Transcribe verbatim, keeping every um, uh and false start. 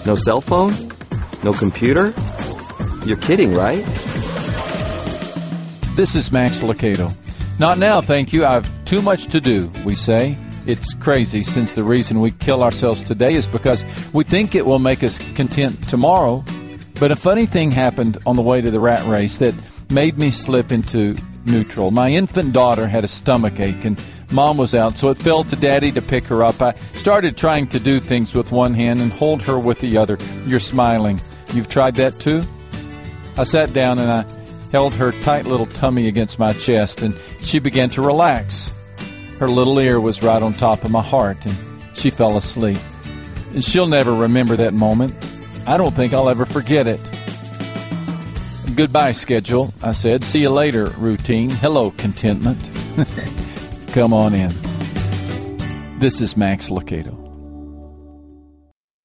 No cell phone? No computer? You're kidding, right? This is Max Lucado. Not now, thank you. I've too much to do, we say. It's crazy, since the reason we kill ourselves today is because we think it will make us content tomorrow. But a funny thing happened on the way to the rat race that made me slip into neutral. My infant daughter had a stomach ache, and Mom was out, so it fell to Daddy to pick her up. I started trying to do things with one hand and hold her with the other. You're smiling. You've tried that too? I sat down and I held her tight little tummy against my chest, and she began to relax. Her little ear was right on top of my heart, and she fell asleep. And she'll never remember that moment. I don't think I'll ever forget it. Goodbye, schedule, I said. See you later, routine. Hello, contentment. Come on in. This is Max Lucado.